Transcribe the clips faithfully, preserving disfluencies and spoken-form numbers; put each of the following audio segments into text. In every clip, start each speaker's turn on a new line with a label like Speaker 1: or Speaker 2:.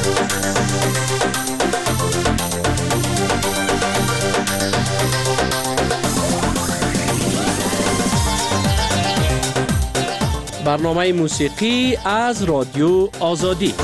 Speaker 1: برنامه موسیقی از رادیو آزادی.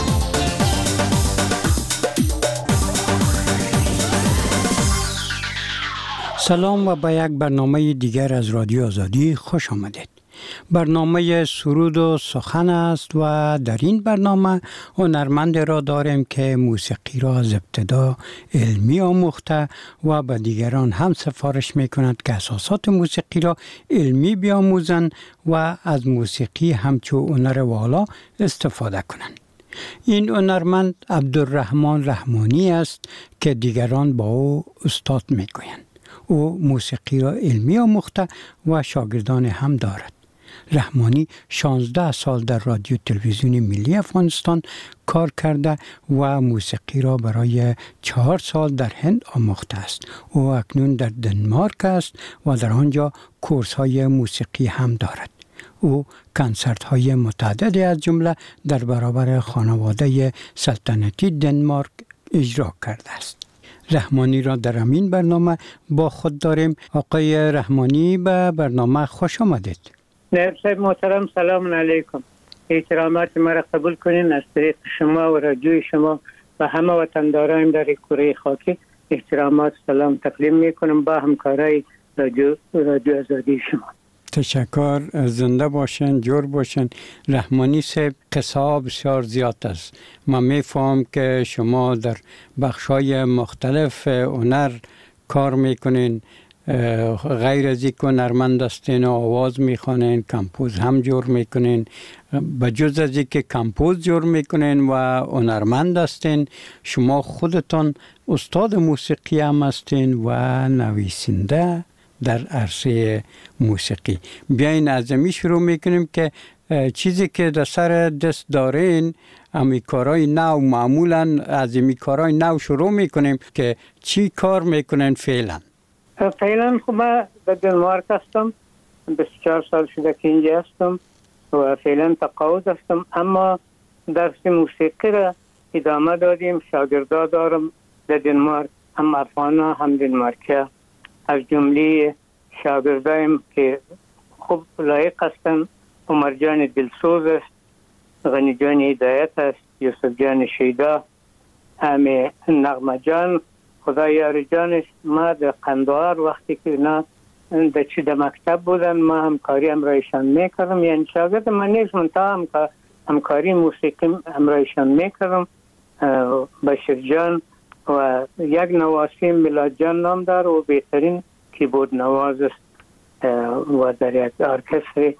Speaker 2: سلام و به یک برنامه دیگر از رادیو آزادی خوش آمدید. برنامه سرود و سخن است و در این برنامه هنرمند را داریم که موسیقی را از ابتدا علمی آموخته و به دیگران هم سفارش می کند که اساسات موسیقی را علمی بیاموزند و از موسیقی همچو هنر والا استفاده کنند. این هنرمند عبدالرحمن رحمانی است که دیگران با او استاد می گویند. او موسیقی را علمی آموخته و شاگردان هم دارد. رحمانی شانزده سال در رادیو تلویزیون ملی افغانستان کار کرده و موسیقی را برای چهار سال در هند آموخته است. او اکنون در دنمارک است و در آنجا کورس های موسیقی هم دارد. او کنسرت های متعددی از جمله در برابر خانواده سلطنتی دنمارک اجرا کرده است. رحمانی را در همین برنامه با خود داریم. آقای رحمانی به برنامه خوش آمدید.
Speaker 3: نایب صاحب محترم، سلام علیکم. احترامات مرا قبول کنین از طریق شما و رادیوی شما و همه وطنداران در کره خاکی احترامات سلام تقدیم میکنم با همکارای رادیو رادیو آزادی شما.
Speaker 2: تشکر، زنده باشین، جور باشین. رحمانی صاحب قصه بسیار زیاد است. من میفهم که شما در بخشای مختلف هنر کار میکنین، غیر از اینکه هنرمند هستین و آواز میخوانین، کمپوز هم جور میکنین. بجز از اینکه کمپوز جور میکنین و هنرمند هستین، شما خودتان استاد موسیقی هم هستین و نویسنده در عرصه موسیقی. بیاین از امی شروع میکنیم که چیزی که در سر دست دارین، امی کارای نو، معمولا از امی کارای نو شروع میکنیم که چی کار میکنین فعلا؟
Speaker 3: فعلا خب من در دنمارک هستم، بیست و چهار سال شده که اینجا هستم و فعلا تقاعد هستم، اما درس موسیقی را ادامه دادیم. شاگردا دارم در دنمارک، هم افغان هم دنمارکی، از جمله شاگردایم که خوب لایق هستند. عمر جان دلسوز است، غنی جان هدایت است، یوسف جان شیدا، همه نغمه جان، خدای یار جانش. ما در قندهار وقتی که نه در چی در مکتب بودن ما همکاری امرایشان میکردم، یعنی شاگرد من نیست منطقه همکاری موسیقی امرایشان میکردم. بشیر جان و یک نواسی میلاد جان نام دار و بهترین کیبورد نواز است و در یک ارکستر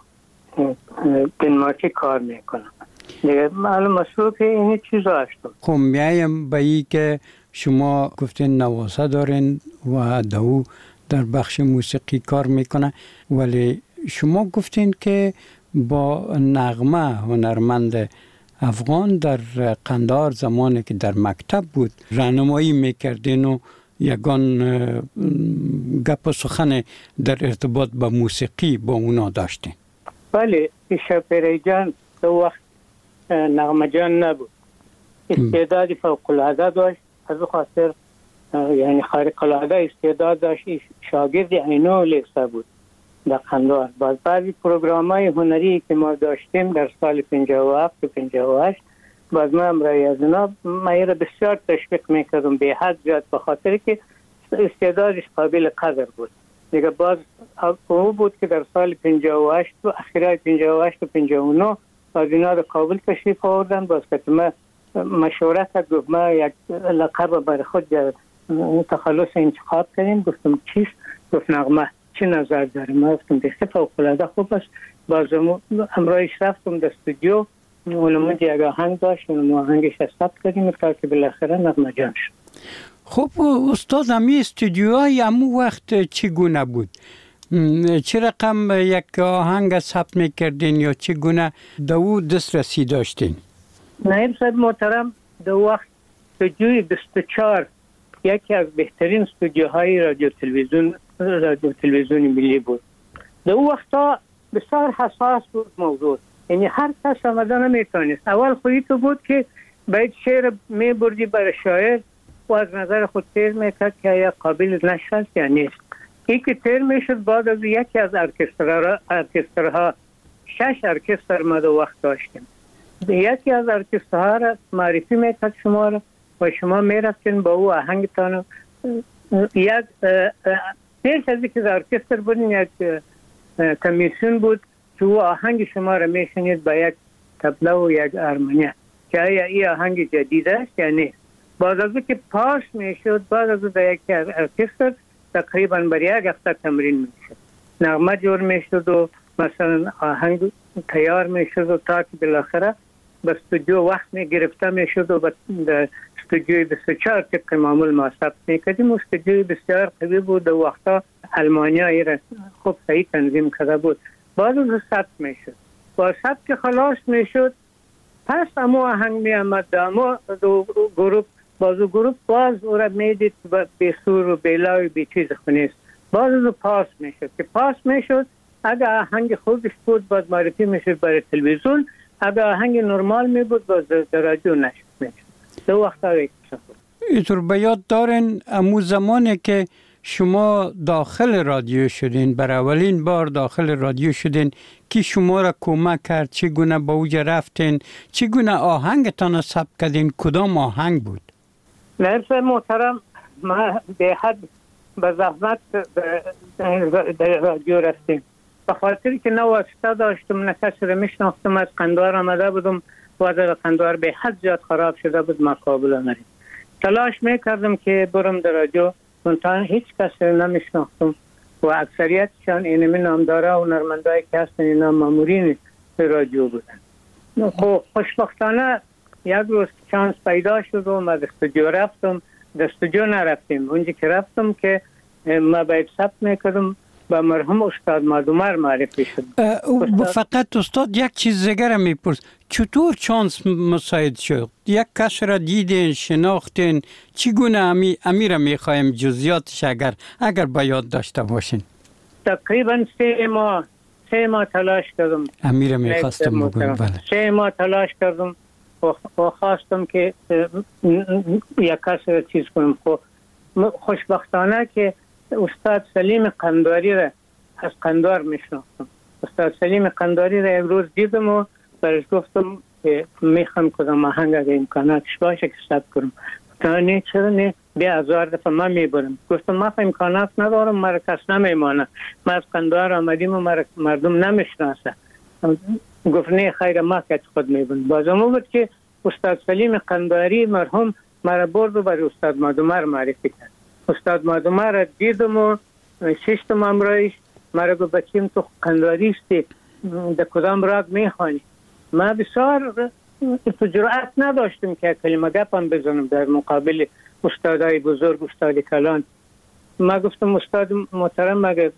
Speaker 3: دنمارکی کار میکنم. دیگه معلوم است که این چیزا هستم.
Speaker 2: خب میایم به این که شما گفتین نوازه دارین و دو در بخش موسیقی کار میکنه، ولی شما گفتین که با نغمه هنرمند افغان در قندهار زمانی که در مکتب بود راهنمایی میکردین و یگان گپ و سخن در ارتباط با موسیقی با اونا داشتین.
Speaker 3: بله، شپری جان دو وقت نغمه جان نبود، استعداد فوق العاده داشت، از خاطر یعنی خارق العاده استعداد داشت. شاگرد عینو لیسا بود در قندهار. باز بعضی پروگرام‌های هنری که ما داشتیم در سال پنجاه و هفت و پنجاه و هشت، باز ما امرای از اینا ما را بسیار تشویق میکردم به حد زیاد، به خاطر که استعدادش قابل قدر بود. دیگه باز او بود که در سال پنجاه و هشت و اخیرای پنجاه و هشت و پنجاه و نه باز اینا را کابل تشریف آوردن. باز که ما مشورت کرد، گفت ما یک لقب برای خود تخلص انتخاب کردیم. گفتم چیست؟ گفت نغمه. چه نظر داریم؟ ما گفتم بسیار فوق العاده خوب است. باز امرایش رفتم در استودیو، علمون یک آهنگ داشت و ما آهنگش ثبت کردیم تا که بالاخره نغمه جان شد.
Speaker 2: خب استاد، همی استودیوهای همون وقت چگونه بود؟ چه رقم یک آهنگ ثبت میکردین یا چگونه دو دسترسی داشتین؟
Speaker 3: نایب صاحب محترم، دو وقت استودیوی بیست و چهار یکی از بهترین استودیوهای رادیو تلویزیون رادیو تلویزیون ملی بود. دو وقتا بسیار حساس بود موضوع، یعنی هر کس آمده نمیتونست. اول خویی تو بود که باید شعر می بردی برای شاعر و از نظر خود تیر میکرد که یا قابل نشر است یا نیست. این که تیر میشد بعد از یکی از ارکسترها ارکسترها شش ارکستر ما دو وقت داشتیم. یکی از ارکسترها را معرفی میکرد شما را و شما میرفتین با او آهنگتان. یک پیش از اینکه ارکستر بودین یک کمیسیون بود که او آهنگ شما را میشنید با یک تبله و یک ارمنیه که آیا این آهنگ جدید است یا نیست. بعد از که پاس میشد بعد از در یک ارکستر تقریبا بر یک هفته تمرین میشد، نغمه جور میشد و مثلا آهنگ تیار میشد و تا که بالاخره به استودیو وقت میگرفته میشد و به استودیوی بیست و چهار طبق معمول ما ثبت میکردیم. استودیوی بسیار قوی بود و وقتا المانیا ای را خوب صحیح تنظیم کرده بود. بعد از ثبت میشد با ثبت که خلاص میشد پس امو آهنگ می آمد امو دو گروپ بازو گروپ باز او را میدید به سور و بیلا و به چیز خونیست. باز از پاس میشد که پاس میشد اگر آهنگ خوبش بود باز معرفی میشد برای تلویزیون، اگر آهنگ نرمال می بود باز در رادیو نشد میشد. دو وقت ها یک بود.
Speaker 2: اینطور به یاد دارین امو زمانی که شما داخل رادیو شدین، بر اولین بار داخل رادیو شدین، کی شما را کمک کرد؟ چگونه به اوجا رفتین؟ چگونه آهنگتان ثبت کردین؟ کدام آهنگ بود؟
Speaker 3: نایب محترم، ما به حد به زحمت در رادیو رفتیم به خاطر که نه واسطه داشتم نه کسی را میشناختم. از قندوار آمده بودم و در قندوار به حد زیاد خراب شده بود، مقابل آمدیم. تلاش میکردم که برم در رادیو، منتها هیچ کسی را نمیشناختم و اکثریتشان اینمی نامداره و نرمندایی که هستن اینا مامورین رادیو بودن. خب خوشبختانه یک روز چانس پیدا شد و ما در استودیو رفتم. در استودیو نرفتیم، اونجا که رفتم که ما باید ثبت میکردم با مرحوم استاد مادومر معرفی شد.
Speaker 2: فقط استاد یک چیز دیگر میپرس، چطور چانس مساعد شد؟ یک کس را دیدین، شناختین؟ چگونه امی امیر میخوایم جزئیاتش اگر اگر با یاد داشته باشین؟
Speaker 3: تقریبا سه ماه سه ماه تلاش کردم.
Speaker 2: امیر میخواستم بگویم. بله.
Speaker 3: سه ماه تلاش کردم و خواستم که یک کس را چیز کنم. خب خوشبختانه که استاد سلیم قندواری را از قندوار میشناختم. استاد سلیم قندواری را یک روز دیدم و برش گفتم که میخوام کدام آهنگ اگه امکاناتش باشه که ثبت کنم. گفتم نه چرا نه، بیا هزار دفعه من میبرم. گفتم ما امکانات ندارم، مرا کس نمیمانه، ما از قندوار آمدیم و مرا مردم نمیشناسه. گفت نه خیر، ما که خود میبرم. بازم بود که استاد سلیم قندواری مرحوم مرا برد و برای استاد مادومر معرفی کرد. استاد مادومر را دیدم و ششتم امرایش مرا گفت بچیم تو قندواری استی، در کدام راگ میخوانی؟ ما بسیار جرأت نداشتم که کلمه گپم بزنم در مقابل استادای بزرگ، استاد کلان. ما گفتم استاد محترم اگر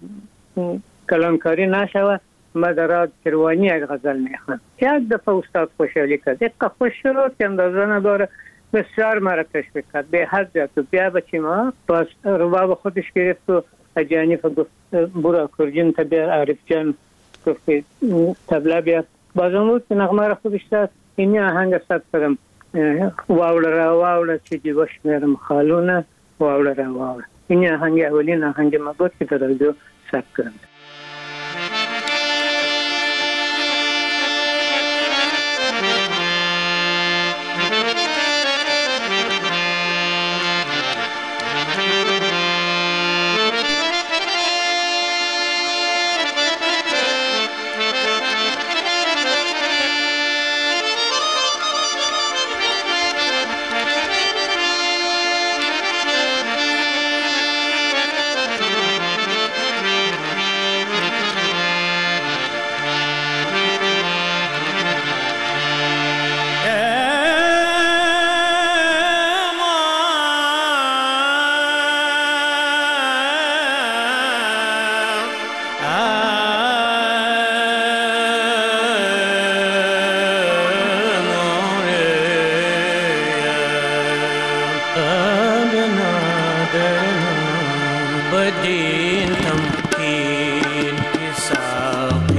Speaker 3: کلانکاری نشود ما در راگ کروانی یک غزل میخوام. یک دفعه استاد خوشحالی کرد، یک خوش شد که اندازه نداره، بسیار مرا تشویق کرد به حد زیاد. بیا بچیم ها، باز رباب خودش گرفت و اجانیف گفت برو اکوردیون تا بیا، عارف جان گفت تبله بیا. بازم بود که نغمه را خودش داد. اینی آهنگ ثبت کردم، واوله را واوله چه جیباش میرم خالونه، واوله را واوله. اینی آهنگ اولین آهنگ ما بود که در رادیو ثبت کردم.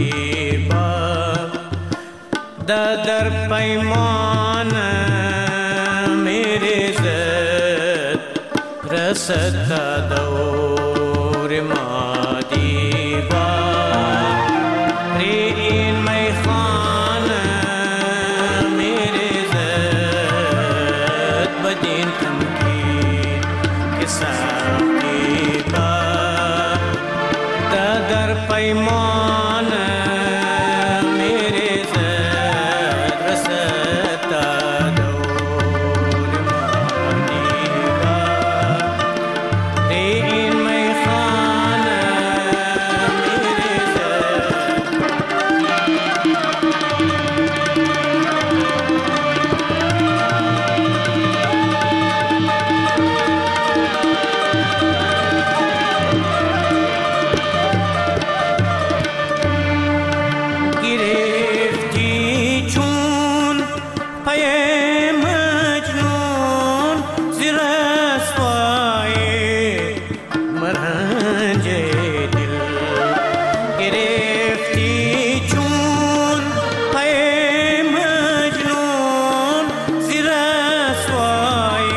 Speaker 4: در پیمان رسد دور ما دیوار ری این میخانه میری زد بدین تمکین که سختی با در پیمانه میری زد رسد دور ما دیوار ری این میخانه میری زد گرفتی چون پی مجنون زیر رسوای مرنج دل گرفتی چون پی مجنون زیر رسوای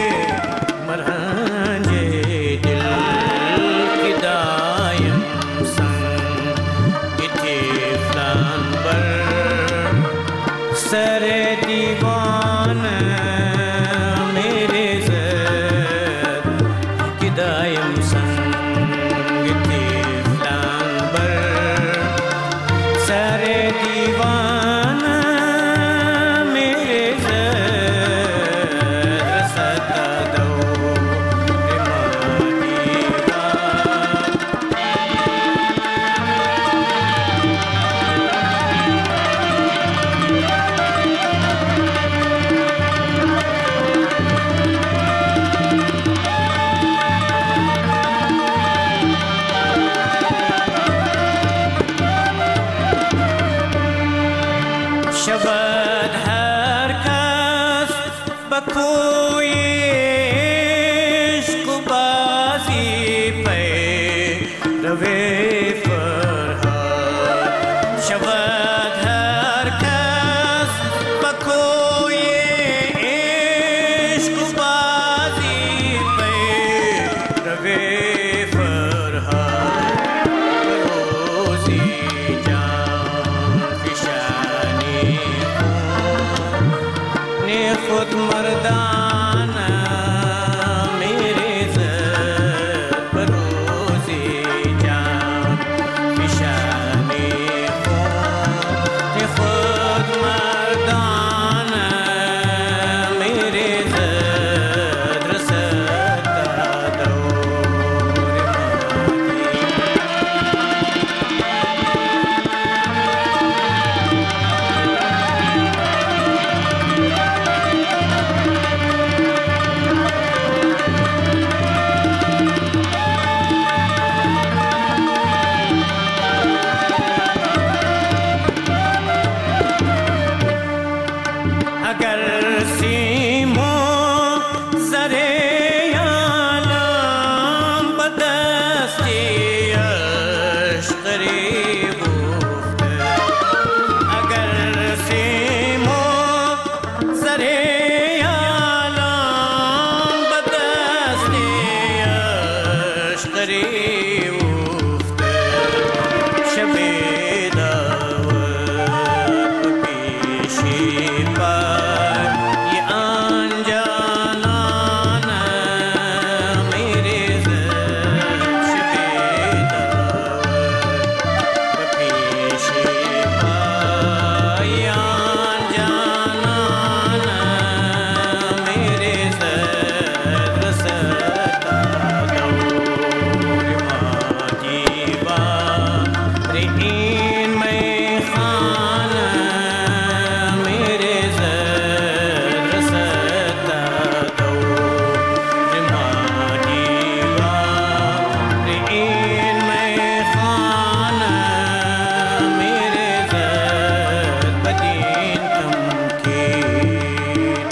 Speaker 4: مرنج دل که دایم سنگ طفلان بر سر دیوان میری زد که دایم سنگ طفلان بر سر دیوان میری زد رسد دور ما دیوار شود هر کس به کوی عشق و بازی پی روی فرهاد شود هر کس به کوی عشق و بازی پی روی فرهاد روزی جان فشانی نے خود مردانہ میرے زد بروزی جان فشانی خون نے خود مردانہ میرے زد رسد دور اگر سیمو سرے عالم بدستی اشتری گفته اگر سیمو سرے عالم بدستی اشتری گفته شبی داور پیشی پای ی آنجانان میری زد شبی داور پیشی پای ی آنجانان میری زد رسد دور ما دیوار ری این میخانه میری زد رسد دور ما دیوار ری این میخانه میری زد بدین تمکین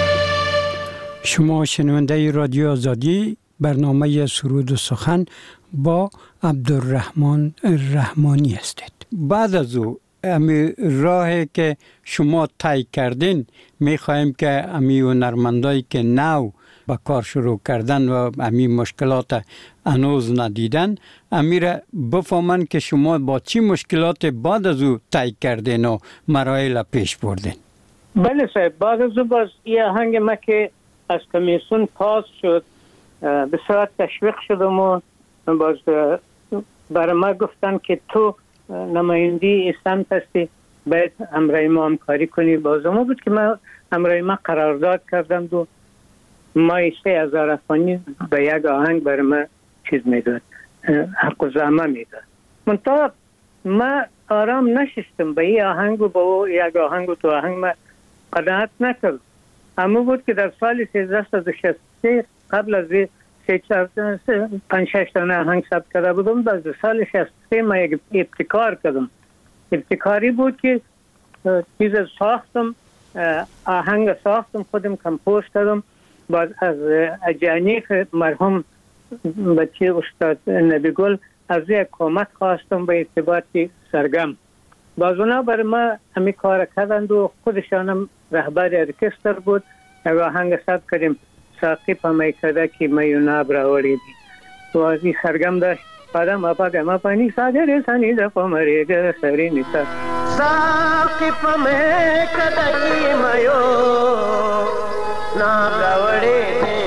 Speaker 2: شما شنونده رادیو آزادی برنامه سرود و سخن با عبدالرحمن رحمانی هستید. بعد از او امی راهی که شما طی کردین میخواهیم که امی هنرمندایی که نو با کار شروع کردن و امی مشکلات هنوز ندیدن امی را بفهمن که شما با چی مشکلات بعد از او طی کردین و مراحل پیش بردین.
Speaker 3: بله صاحب، بعد از او باز این آهنگ ما که از کمیسیون پاس شد بسیار تشویق شدم و باز برای ما گفتن که تو نمایندی سمت هستی باید همراه ما همکاری کنی. باز ما بود که من همراه ما قرارداد کردم و ما سه هزار افغانی به یک آهنگ برای ما چیز میداد، حق و زحمه میداد. منطقه ما آرام نشستم به این آهنگ و با یک آهنگ و تو آهنگ ما قناعت نکردم. اما بود که در سال سیزده صد و شصت و سه قبل از سه چهار پنج شش تانه آهنگ ثبت کرده بودم. باز سال شصت و سه ما یک ابتکار کردم. ابتکاری بود که چیز ساختم، آهنگ ساختم، خودم کمپوز کردم. باز از اجانیف مرحوم بچه استاد نبی گل از یک کمک خواستم به ارتباط سرگم. باز اونا برای ما همی کار کردند و خودشانم رهبر ارکستر بود. یک آهنگ ثبت کردیم ساقی پا میکده که میوناب راولی دی و از این سرگم داشت پادم اپا گما پانی ساگر سانی دفا مریگه سری نیسا ساقی پا میکده که میوناب راولی دی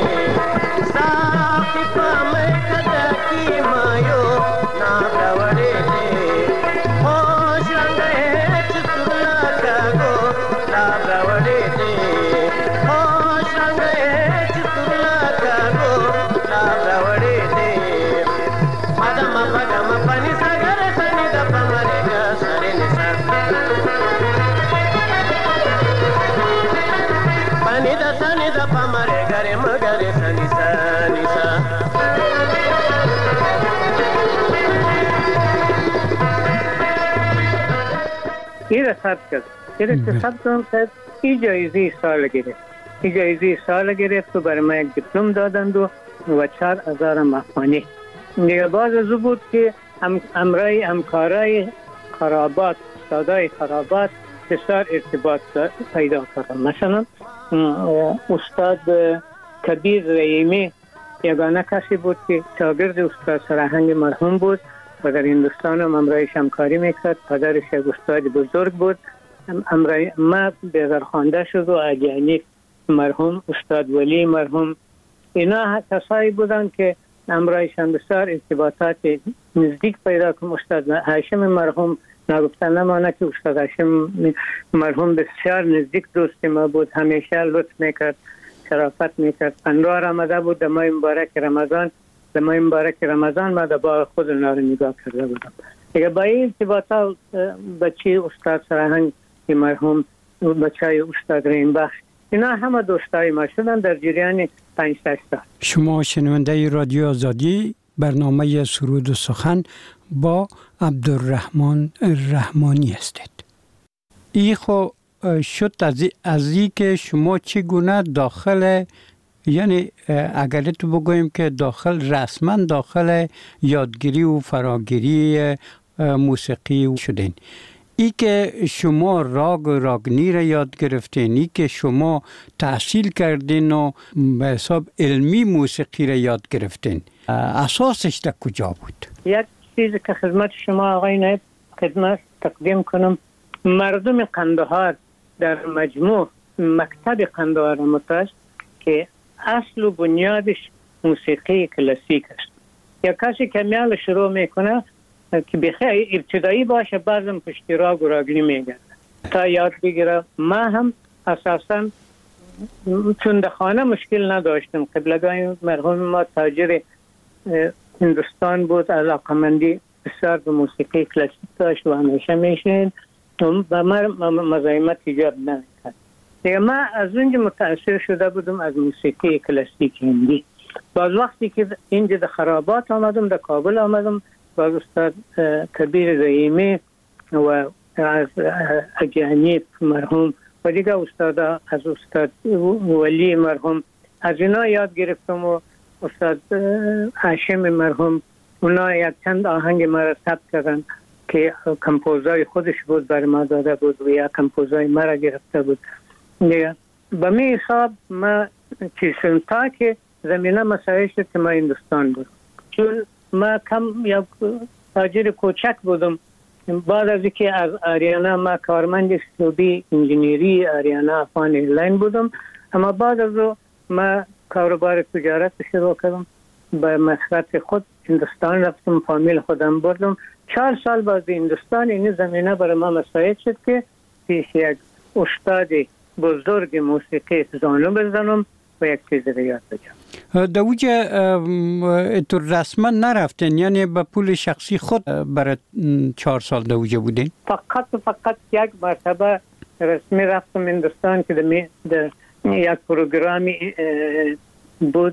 Speaker 3: ساقی پا میکده که میوناب راولی دی خوش رنگه چطور لکگو لاب راولی دی خوش رنگه چطور لکگو لاب راولی دی مدام پدام پانی ساگر سنی دپا مریگا سری نیسا پانی دا سنی دپا مریگا ری مگری سنی سنیسا این را ثبت کرد. این را ثبت کنم که این جایزه سال گرفت. این جایزه سال گرفت و برای ما یک دیپلم دادند و و چهار هزار افغانی. دیگه باز از او بود که امرای همکارای خرابات، استادای خرابات بسیار ارتباط پیدا کردن. مثلا استاد کبیر رحیمی یگانه کسی بود که شاگرد استاد سرهنگ مرحوم بود و در هندوستان هم امرایش همکاری میکرد. پدرش یک استاد بزرگ بود. امرای ما بیزار خوانده شد و اجانیف مرحوم، استاد ولی مرحوم، اینا کسایی بودن که امرایشان بسیار ارتباطات نزدیک پیدا کنم. استاد هاشم مرحوم نگفتن نمانه که استاد هاشم مرحوم بسیار نزدیک دوست ما بود. همیشه لطف میکرد، شرافت میکرد. پنرار آمده بود در ماه مبارک رمضان. در ماه مبارک رمضان ما در باغ خود اونا رو نگاه کرده بودم. دیگه با این ارتباطات بچه استاد سرهنگ مرحوم، بچه استاد رحیم بخش، اینا همه دوستای ما شدن در جریان پنج شش سال.
Speaker 2: شما شنونده رادیو آزادی برنامه سرود و سخن با عبدالرحمن رحمانی هستید. ای خو شد از ای که شما چگونه داخل، یعنی اگر تو بگویم که داخل رسما داخل یادگیری و فراگیری موسیقی شدین، ای که شما راگ و راگنی را یاد گرفتین، ای که شما تحصیل کردین و به حساب علمی موسیقی را یاد گرفتین، اساسش در کجا بود؟
Speaker 3: یک چیزی که خدمت شما آقای نایب خدمت تقدیم کنم، مردم قندهار در مجموع مکتب قندهار مترس که اصل و بنیادش موسیقی کلاسیک است. یک کسی که میال شروع میکنه که بخیر ابتدایی باشه بعضم پشتی راگ و راگنی میگرده تا یاد بگیره. ما هم اساسا چون در خانه مشکل نداشتم. قبلگاه مرحوم ما تاجر هندوستان بود، علاقمندی بسیار به موسیقی کلاسیک داشت و همیشه میشنید و ما مزاحمت ایجاد نمیکرد. دیگه ما از اونجا متاثر شده بودم از موسیقی کلاسیک هندی. باز وقتی که اینجا در خرابات آمدم، در کابل آمدم، باز استاد کبیر رحیمی و از اجانیف مرحوم و دیگه استاد از استاد ولی مرحوم از اینا یاد گرفتم و استاد هاشم مرحوم اونا یک چند آهنگ مرا ثبت کردن که کمپوزای خودش بود برای ما داده بود و یا کمپوزای مرا گرفته بود. به می حساب ما چیزن تا که زمینه مسایش که ما هندوستان بود، چون ما کم یک تاجر کوچک بودم. بعد از اینکه از آریانا ما کارمند استودی انجینیری آریانا افغان ایرلاین بودم، اما بعد از او ما کاروبار تجارت شروع کردم. به مصرف خود هندوستان رفتم، فامیل خودم بردم. چهار سال بعد هندوستان این زمینه برای ما مساعد شد که پیش یک استاد بزرگ موسیقی زانو بزنم و یک چیز رو یاد بگم.
Speaker 2: دوجه اتو رسما نرفتین، یعنی به پول شخصی خود برای چهار سال دوجه بودین؟
Speaker 3: فقط فقط یک مرتبه رسمی رفتم هندوستان که در یک پروگرامی بود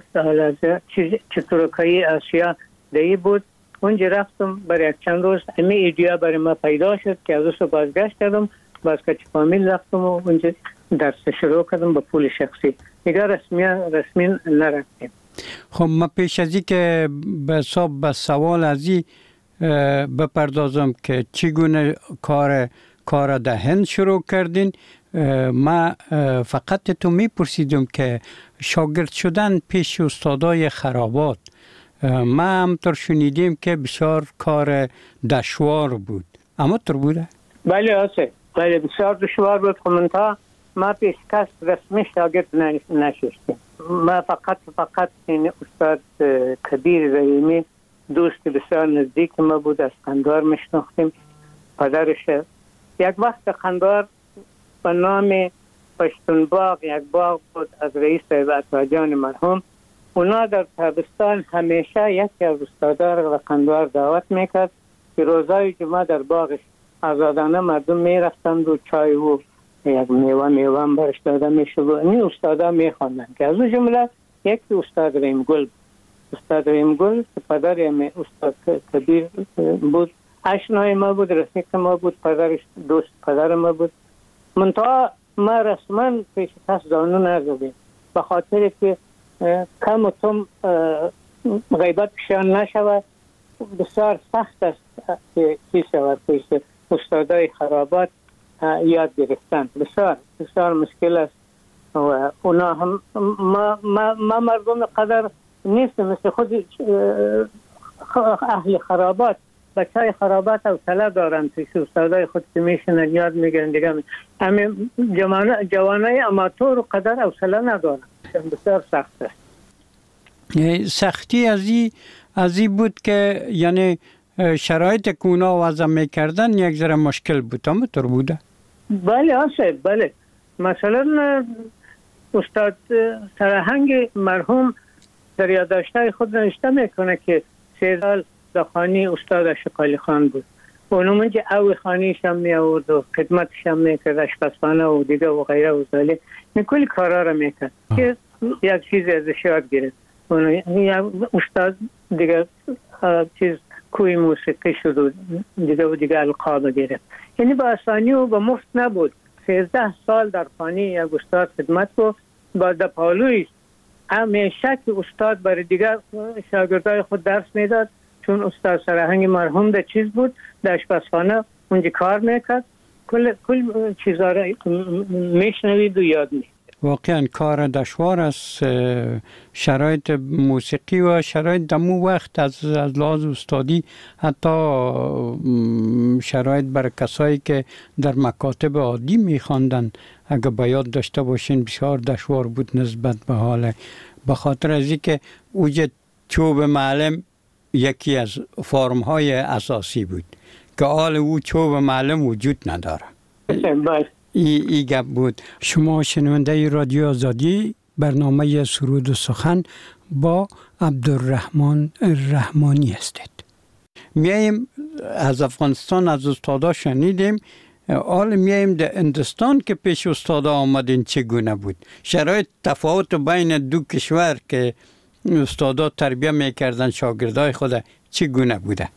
Speaker 3: چترکایی آسیا دهی بود. اونجا رفتم برای یک چند روز. امی ایدیا برای ما پیدا شد که از اون بازگشت کردم، باز که فامیل رفتم و اونجا درس شروع کردم با پول شخصی. دیگر رسمی رسمی نرفتیم.
Speaker 2: خب ما پیش از این که به حساب به سوال از این بپردازم که چگونه کار کار ده هند شروع کردین، ما فقط تو میپرسیدم که شاگرد شدن پیش استادای خرابات، ما همطور شنیدیم که بسیار کار دشوار بود، اما طور بوده؟
Speaker 3: بله آسه، بله بسیار دشوار بود. خمانتا ما پیش کس رسمی شاگرد نشستیم. ما فقط فقط این استاد کبیر رحیمی دوست بسیار نزدیک ما بود، از قندار میشناختیم. پدرش یک وقت قندار به نام پشتون باغ یک باغ بود از رئیس عطاجان مرحوم. اونا در تابستان همیشه یکی از استادار و قندار دعوت میکرد که روزای جمعه در باغش آزادانه مردم میرفتند و چای و یک میوه میوه هم برش داده میشد و این استادا میخواندن که از اون جمله یکی استاد رحیم گل. استاد رحیم گل که پدر همه استاد کبیر بود، اشنای ما بود، رفیق ما بود، پدرش دوست پدر ما بود. منتها ما رسما پیش کس زانو نزدیم به خاطر که کم و کم غیبت پیشان نشود. بسیار سخت است که چی شود پیش استادای خرابات یاد گرفتن، بسیار بسیار مشکل است و اونا هم ما, ما, ما مردم قدر نیست مثل خود اهل خرابات. بچه خرابات او طلب دارن پیش استادای خود که میشنن یاد میگن دیگه. همین جوانای اماتور قدر او سلا ندارن، بسیار سخت است.
Speaker 2: سختی از این از این بود که یعنی شرایط که اونا وضع میکردن یک ذره مشکل بود، اما طور بوده؟
Speaker 3: بله آسه، بله. مثلا استاد سرهنگ مرحوم در یادداشت‌های خود نوشته میکنه که سه سال در خانه استاد شقالی خان بود. اونو منجه او خانیش هم می آورد و خدمتش هم میکرد، اشپزخانه و دیگه و غیره و زاله کلی کارا را میکرد که یک چیز ازش یاد گرفت. اونو استاد دیگه چیز کوی موسیقی شد و دیگه و دیگه القاب گرفت. یعنی با آسانی و با مفت نبود. سیزده سال در خانه یک استاد خدمت کو با دپالویش همیشه که استاد برای دیگر شاگردای خود درس میداد، چون استاد سرهنگ مرحوم در چیز بود، در اشپزخانه اونجا کار میکرد، کل کل چیزا را میشنوید و یاد میگیرد.
Speaker 2: واقعا کار دشوار است. شرایط موسیقی و شرایط دمو وقت از از لحاظ استادی، حتی شرایط برای کسایی که در مکاتب عادی میخواندن اگه باید داشته باشین بسیار دشوار بود نسبت به حال، به خاطر از اینکه اوج چوب معلم یکی از فرم های اساسی بود که حال او چوب معلم وجود نداره. ای, ای گپ بود. شما شنونده رادیو آزادی برنامه سرود و سخن با عبدالرحمن رحمانی هستید. میایم از افغانستان از استادا شنیدیم، حال میایم در هندوستان که پیش استادا آمدین چگونه بود؟ شرایط تفاوت بین دو کشور که استادا تربیه میکردن شاگردای خود چگونه بوده؟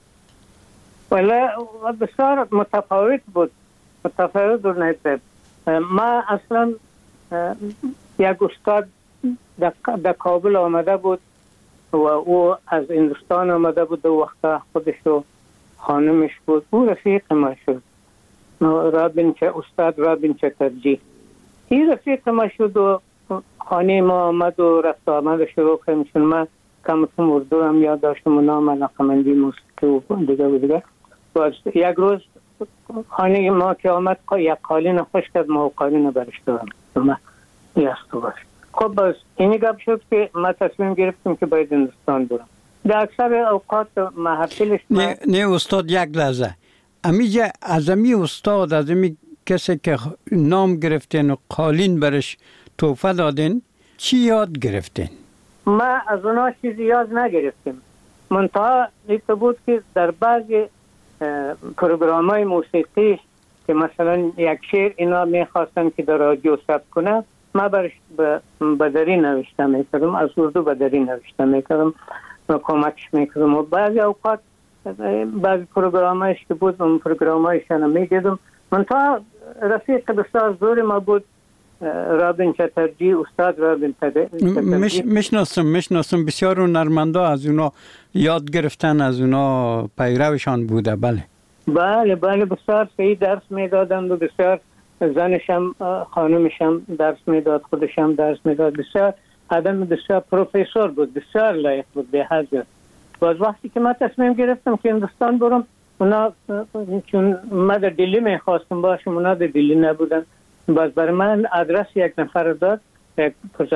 Speaker 3: ولی بسیار متفاوت بود. متفاوت بود. نیست. ما اصلا یک استاد در کابل آمده بود و او از هندوستان آمده بود و وقتا خودش و خانمش بود. او رفیق ما شد، رابین چه استاد رابین چترجی. این رفیق ما شد و خانه ما آمد و رفت آمد شروع کردیم. چون من کمتون اردو هم یاد داشتم و نام علاقمندی موسیقی و دیگه و دیگه. و یک روز خانه ما که آمد یک قالین خوش کرد، ما قالین برش دارم ما یستو باش. خب بس اینی گپ شد که ما تصمیم گرفتیم که باید هندوستان برم. در اکثر اوقات محفلش
Speaker 2: نه نه استاد یک لحظه امیجا از امی استاد از امی کسی که نام گرفتین و قالین برش توفه دادین چی یاد گرفتین؟
Speaker 3: ما از اونا چیزی یاد نگرفتیم. منتها ایتا بود که در بعضی پروگرام های موسیقی که مثلا یک شعر اینا میخواستن که در رادیو ثبت کنه، ما برش بدری نوشته میکردم، از اردو بدری نوشته میکردم و کمکش میکردم. و بعضی اوقات بعضی پروگرام هایش که بود اون پروگرام هایشان میدیدم. منتها رفیق بسیار زور ما بود رابین چترجی، استاد رابین چترجی.
Speaker 2: میشناسم میشناسم بسیار هنرمندا از اونا یاد گرفتن، از اونا پیروشان بوده. بله
Speaker 3: بله بله بسیار صحیح درس میدادند و بسیار زنشم خانمشم درس میداد، خودشم درس میداد. بسیار آدم بسیار پروفسور بود، بسیار لایق بود به هر جا. باز وقتی که من تصمیم گرفتم که هندوستان برم، اونا چون من در دلی میخواستم باشم، اونا در دلی نبودن. باز برای من آدرس یک نفر داد، یک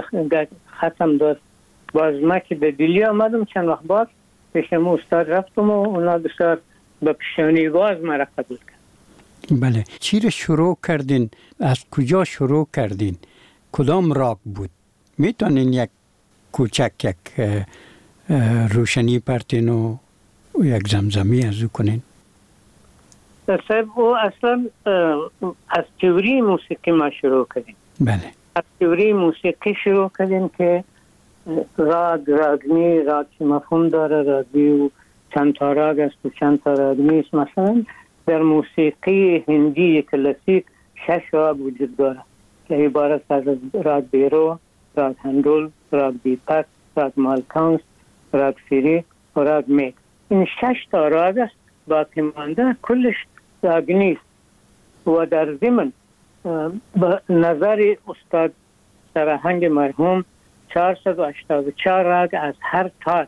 Speaker 3: ختم داد. باز من که به دلی آمدم چند وقت بعد پیشم استاد رفتم و اونا بسیار به پیشانی باز مرا قبول کرد.
Speaker 2: بله چی رو شروع کردین؟ از کجا شروع کردین؟ کدام راگ بود؟ میتونین یک کوچک یک روشنی پرتین و یک زمزمی از او کنین؟
Speaker 3: صاحب او اصلا از تئوری موسیقی ما شروع کردیم.
Speaker 2: بله
Speaker 3: از تئوری موسیقی شروع کردیم که راگ راگنی راگ چه مفهوم داره، راگی و چند تا راگ است و چند تا راگنی است. مثلا در موسیقی هندی کلاسیک شش راگ وجود داره که عبارت از راگ بیرو، راگ هندول، راگ دیپک، راگ مالکانس، راگ فیری و راگ میک. این شش تا راگ است. باقی مانده کلش راگنی است. و در ضمن به نظر استاد سرهنگ مرحوم چهارصد و هشتاد و چهار راگ از هر تات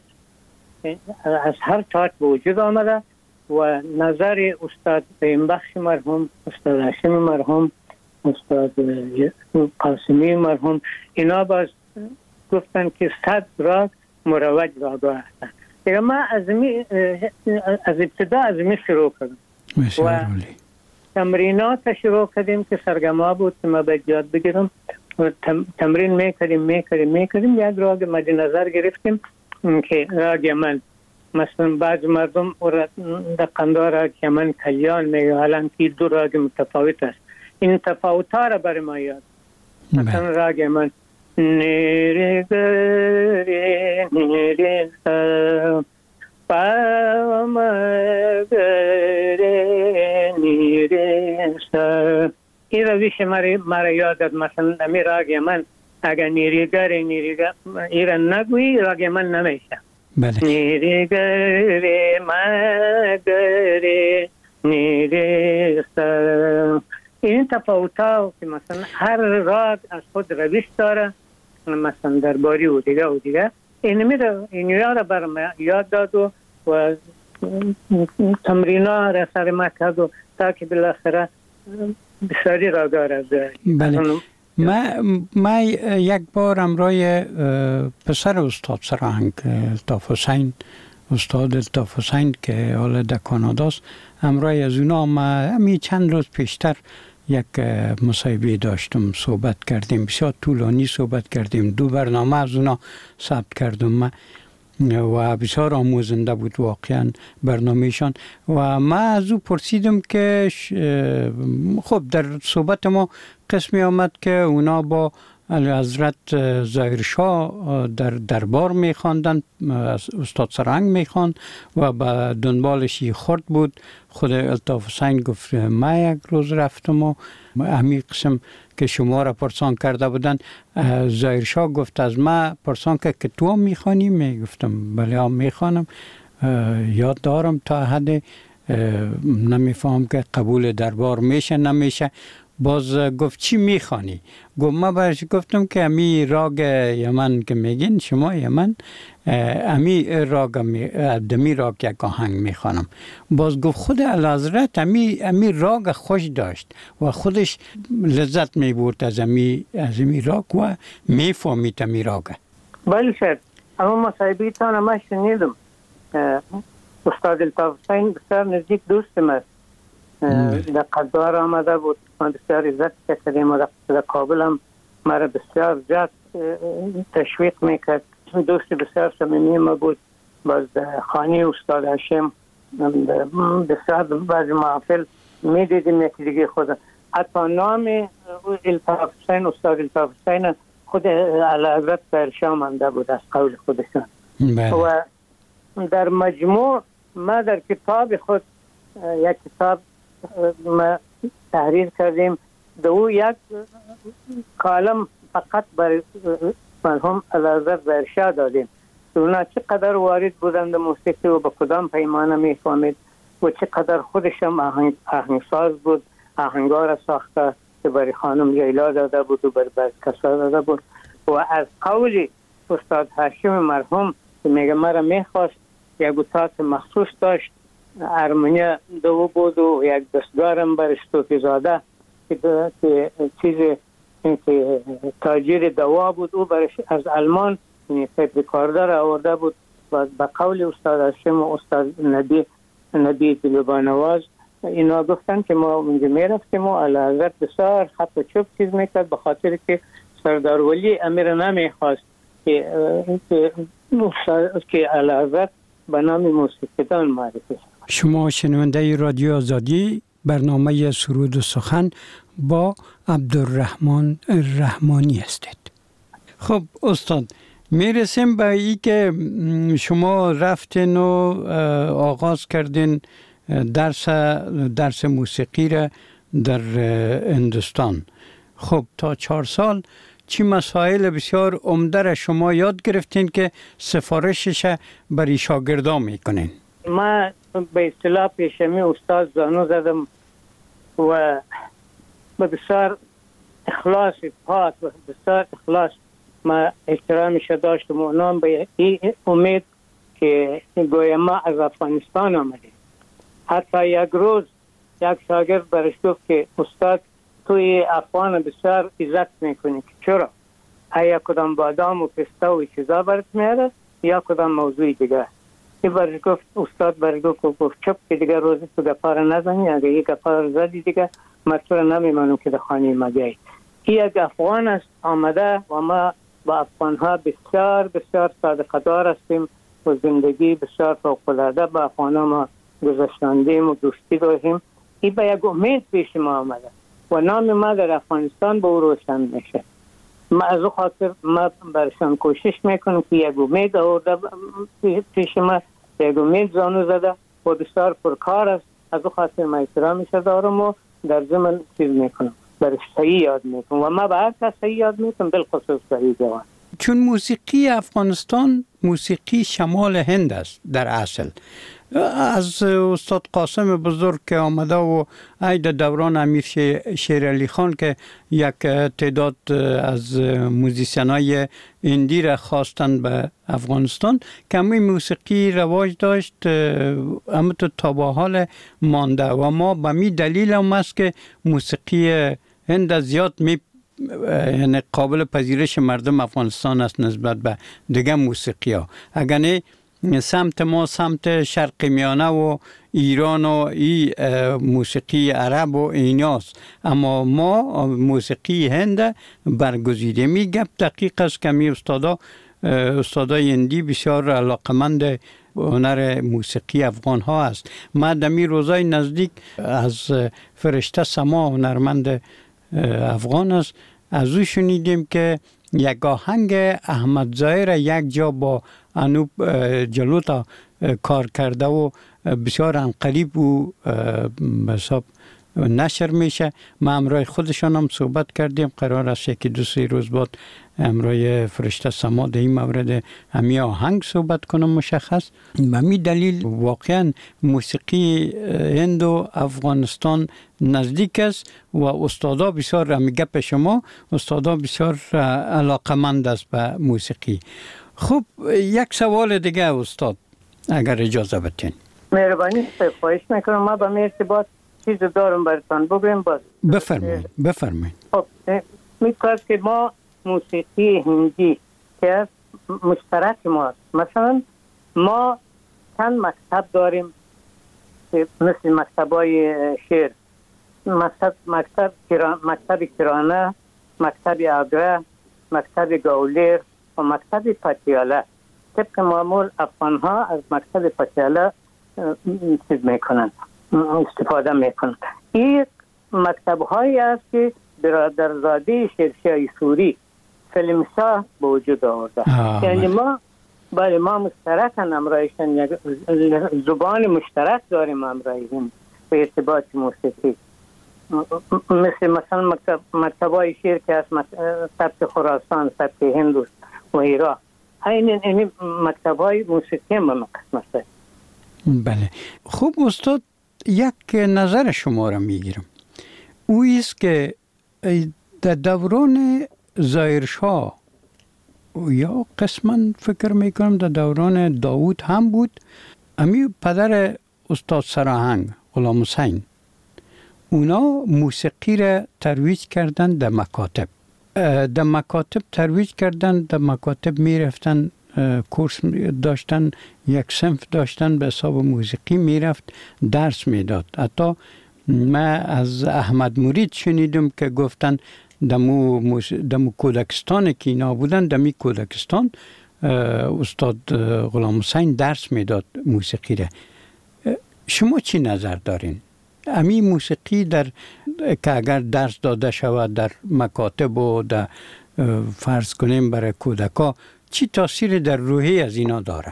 Speaker 3: از هر تات به وجود آمده. و نظر استاد بخش مرحوم، استاد هاشمی مرحوم، استاد قاسمی مرحوم، اینا باز گفتن که صد راگ مروج راگا هستن. دیگه من از می از ابتدا از می شروع کردم و تمرینات شروع کردیم که سرگما بود که ما باید یاد بگیرم و تمرین میکردیم میکردیم میکردیم یک راگ مد نظر گرفتیم که راگ یمن. مثلا بعض مردم در قندار راگ یمن کلیان میگه، حالا که دو راگ متفاوت است. این تفاوت ها را برای ما یاد. مثلا راگ یمن نیره گره نیره پامگره نیره سا. این رویش مرا یاد داد. مثلا امی راگ یمن اگر نیره گره نیره گره ایران نگویی راگ یمن نمیشه.
Speaker 2: بله
Speaker 3: نیره گره مگره نیره سا. این تفاوت ها که مثلا هر راگ از خود رویش داره، مثلا درباری و دیگه و دیگه اینمی رو اینیا رو برام یاد داد و, و تمرینا را سر ما کرد و تا که بالاخره بسیاری راگا را داره.
Speaker 2: بله ما ما یک بار امروی پسر استاد سرهنگ الطاف حسین، استاد الطاف حسین که حالا در کاناداست، امروی از اونا ما همی چند روز پیشتر یک مصاحبه داشتم، صحبت کردیم، بسیار طولانی صحبت کردیم. دو برنامه از اونا ثبت کردم و بسیار آموزنده بود واقعا برنامهشان. و ما از او پرسیدم که خب در صحبت ما قسمی آمد که اونا با حضرت ظاهرشاه در دربار میخواندن، استاد سرنگ میخواند و به دنبالش خورد بود. خود الطاف حسین گفت ما یک روز رفتم و همین قسم که شما را پرسان کرده بودن، ظاهرشاه گفت از ما پرسان که که تو هم میخوانی؟ میگفتم بله هم میخوانم. یاد دارم تا حد نمیفهم که قبول دربار میشه نمیشه. باز گفت چی میخوانی؟ گفت ما برش گفتم که امی راگ یمن که میگین شما یمن، امی راگ دمی راگ یک آهنگ میخوانم. باز گفت خود اعلیحضرت امی امی راگ خوش داشت و خودش لذت میبرد از امی از امی راگ و میفهمید امی راگ.
Speaker 3: بله شد. اما مصاحبه تان ما شنیدم. استاد الطاف حسین بسیار نزدیک دوستم است. در قدار آمده بود، من بسیار عزت کردیم و در کابل هم مرا بسیار زیاد تشویق میکرد. دوست بسیار صمیمی ما بود. باز خانه استاد هاشم بسیار بعضی محافل میدیدیم یکی دیگه خود. حتی نام الطاف حسین، استاد الطاف حسین خود اعلیحضرت ظاهرشاه مانده بود از قول خودشان. و در مجموع ما در کتاب خود یک کتاب ما تحریر کردیم، دو یک کالم فقط بر مرحوم اعلیحضرت ظاهرشاه دادیم. اونا چقدر وارد بودند موسیقی و به کدام پیمانه میفهمید و چقدر خودش هم آهنگ آهنگساز بود، آهنگا را ساخته که برای خانم لیلا داده بود و برای بعض کسا داده بود. و از قول استاد هاشم مرحوم که میگه مرا میخواست یک اتاق مخصوص داشت، ارمنیا دو بود و یک دستگارم برش توفی زاده که چیز که تاجر دوا بود، او برش از آلمان تیپ ریکاردر آورده بود و به قول استاد هاشم و استاد نبی نبی طلبانواز اینا گفتن که ما اونجا میرفتیم و اعلیحضرت بسیار خط و چوب چیز میکرد به خاطر که سردار ولی امیر نمیخواست که که اعلیحضرت به نام موسیقیدان معرفی شد.
Speaker 2: شما شنونده رادیو آزادی برنامه سرود و سخن با عبدالرحمن رحمانی هستید. خب استاد، میرسیم به ای که شما رفتین و آغاز کردین درس درس موسیقی را در هندوستان. خب تا چهار سال چی مسائل بسیار عمده را شما یاد گرفتین که سفارشش برای شاگردان میکنین؟
Speaker 3: ما به اصطلاح پیشمی استاد زانو زدم و بسیار اخلاص پاک و بسیار اخلاص ما احترامش داشتم و نام به این امید که گویا ما از افغانستان آمدیم. حتی یک روز یک شاگرد برش گفت که استاد توی افغان بسیار عزت میکنی که چرا؟ آیا کدام بادام و پسته و چیزا برات میاره یا کدام موضوع دیگه؟ این برش گفت استاد برش گفت گفت چپ که دیگه روزی تو گپار نزنی، اگه یک گپار زدی دیگه من تو را نمیمانم که در خانه ما بیایی. این یک افغان است آمده و ما با افغان ها بسیار بسیار صادقدار هستیم و زندگی بسیار فوق‌العاده با افغان ها ما گذشتاندیم و دوستی داریم. این به یک امید پیش ما آمده و نام ما در افغانستان به او روشن میشه. ما از او خاطر ما برشان کوشش میکنم که یک امید آورده پیش ما، یک امید زانو زده و بسیار پرکار است. از او خاطر ما احترامش دارم و در ضمن چیز میکنم، برش صحیح یاد میکنم و ما به هر کس صحیح یاد میکنم، بالخصوص صحیح جوان.
Speaker 2: چون موسیقی افغانستان موسیقی شمال هند است در اصل. از استاد قاسم بزرگ که آمده و عید دوران امیر شیر علی خان که یک تعداد از موزیسینای هندی را خواستند به افغانستان، کمی موسیقی رواج داشت، اما تا به حال مانده و ما به می دلیل هم است که موسیقی هند زیاد می یعنی قابل پذیرش مردم افغانستان است نسبت به دیگه موسیقی ها. اگر نه سمت ما سمت شرق میانه و ایران و ای موسیقی عرب و ایناست، اما ما موسیقی هند برگزیده. می گپ دقیق است که می استادا استادای هندی بسیار علاقمند هنر موسیقی افغان ها است. ما دمی روزای نزدیک از فرشته سما هنرمند افغان است از او شنیدیم که یک آهنگ احمد ظاهر یک جا با انوپ جلوتا کار کرده و بسیار انقریب و حساب نشر میشه. ما امروی خودشان هم صحبت کردیم، قرار است یکی دو سه روز بعد امروی فرشته سما در این مورد همی آهنگ صحبت کنم مشخص. به می دلیل واقعا موسیقی هند و افغانستان نزدیک است و استادا بسیار همی گپ شما استادا بسیار علاقمند است به موسیقی. خب یک سوال دیگه استاد اگر اجازه بدین.
Speaker 3: مهربانی خواهش میکنم. ما به ارتباط چیز دارم براتون بگویم. باز
Speaker 2: بفرمایید بفرمایید.
Speaker 3: خب میگوید که ما موسیقی هندی که مشترک ماست، مثلا ما چند مکتب داریم مثل مکتبای شعر، مکتب مکتب کران، مکتب کرانه، مکتب آگره، مکتب گاولیر و مکتب پتیاله. طبق معمول افغان ها از مکتب پتیاله چیز میکنند، استفاده میکنند. این مکتب هایی است که برادرزاده شیرشاه سوری فیلمسا به وجود آورده. یعنی ما برای ما مشترک امرایشان یک زبان مشترک داریم امرایشان به ارتباط موسیقی. مثل مثلا مکتب مکتبای شیر که از سبت خراسان، سبت هندوست و ایران، این این مکتبای موسیقی ما مثلا.
Speaker 2: بله. خوب استاد، یک نظر شما را میگیرم. او است که در دوران ظاهرشاه یا قسما فکر میکنم در دوران داوود هم بود، امی پدر استاد سراهنگ غلام حسین اونا موسیقی را ترویج کردن در مکاتب. در مکاتب ترویج کردن، در مکاتب میرفتن کورس داشتن، یک صنف داشتن به حساب موسیقی، میرفت درس میداد. حتی من از احمد مرید شنیدم که گفتن دمو موس... دمو کودکستان که اینا بودن، دمی کودکستان استاد غلام حسین درس میداد موسیقی را. شما چی نظر دارین؟ امی موسیقی در که اگر درس داده شود در مکاتب و در فرض کنیم برای کودکا، چی تاثیر در روحی از اینا داره؟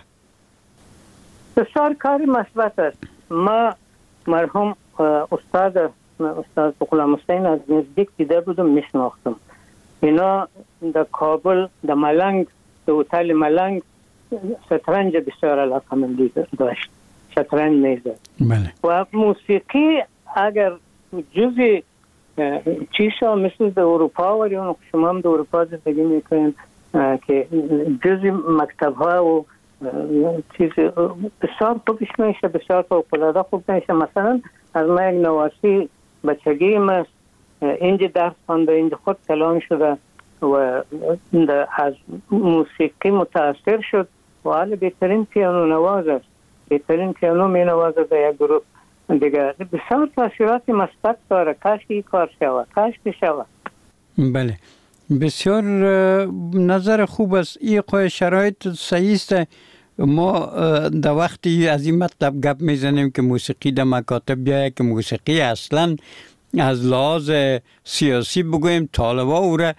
Speaker 3: بسیار کاری مثبت است. ما مرحوم استاد استاد غلام حسین از نزدیک دیده بودم، میشناختم. اینا در کابل، در ملنگ، در هتل ملنگ شطرنج بسیار علاقه‌مندی داشت، شطرنج میزد.
Speaker 2: بله.
Speaker 3: و موسیقی اگر جزی چیزا مثل در اروپا و یا شما هم در اروپا زندگی میکنید که جزی مکتب ها و چیز بسیار خوبش میشه، بسیار فوق‌العاده خوب میشه. مثلا از ما یک نواسی بچگیم است، اینجا درس خونده، اینجا خود کلام شده و از موسیقی متاثر شد و حالا بهترین پیانو نواز است، بهترین پیانو می نوازه در یک گروه دیگر. بسیار تاثیرات مثبت داره. کاش این کار شود، کاش که شود.
Speaker 2: بله، بسیار نظر خوب است. این قوی شرایط صحیح است. ما در وقتی از این مطلب گپ میزنیم که موسیقی در مکاتب بیاید، که موسیقی اصلا از لحاظ سیاسی بگویم طالبا او را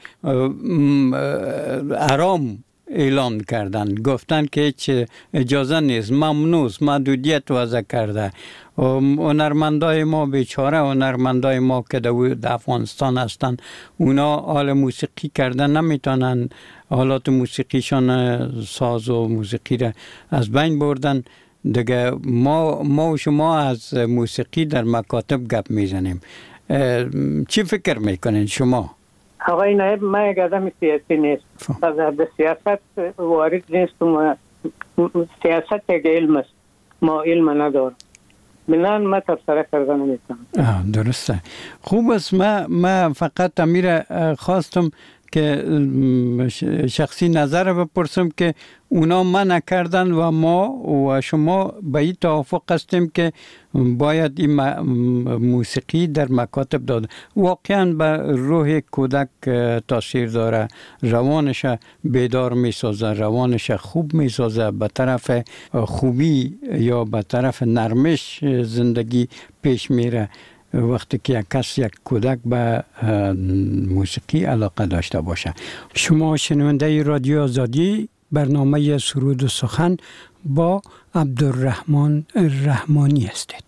Speaker 2: حرام اعلان کردن، گفتن که هیچ اجازه نیست، ممنوع، محدودیت وضع کرده. هنرمندای ما بیچاره، هنرمندای ما که در افغانستان هستن، اونا حال موسیقی کردن نمیتونن، حالات موسیقیشان ساز و موسیقی را از بین بردن دیگه. ما ما و شما از موسیقی در مکاتب گپ میزنیم. چی فکر میکنین شما؟
Speaker 3: آقای نایب، من یک آدم سیاسی نیست، به سیاست وارد نیستم و سیاست یک علم است، ما علم ندارم، بنان ما تبصره کردن نمیتونم.
Speaker 2: درسته. خوب است. ما ما فقط امیر خواستم که شخصی نظر بپرسم که اونا منع کردن و ما و شما به این توافق هستیم که باید این موسیقی در مکاتب داده. واقعا به روح کودک تاثیر داره، روانش بیدار می سازه، روانش خوب می سازه، به طرف خوبی یا به طرف نرمش زندگی پیش میره. وقتی که یک کس یک کودک به موسیقی علاقه داشته باشه. شما شنونده رادیو آزادی برنامه سرود و سخن با عبدالرحمن رحمانی هستید.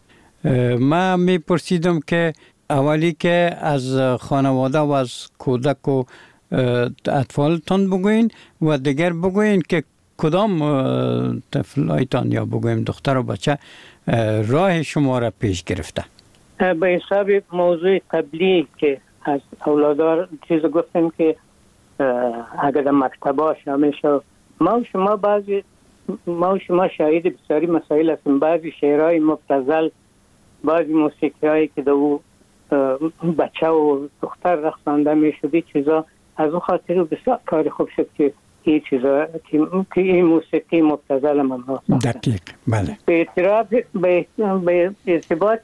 Speaker 2: من می پرسیدم که اولی که از خانواده و از کودک و اطفالتان بگوین و دیگر بگوین که کدام طفلایتان یا بگویم دختر و بچه راه شما را پیش گرفته؟
Speaker 3: به حساب موضوع قبلی که از اولادار چیز گفتیم که اگر مکتبا شامل شد، ما و شما بعضی ما و شما شاهد بسیاری مسائل هستیم. بعضی شعرهای مبتذل، بعضی موسیقی هایی که دو بچه و دختر رقصانده می شدی چیزا، از اون خاطر بسیار کاری خوب شد که این چیزا که این موسیقی مبتذل من ها
Speaker 2: دقیق. بله.
Speaker 3: به اعتراف به ارتباط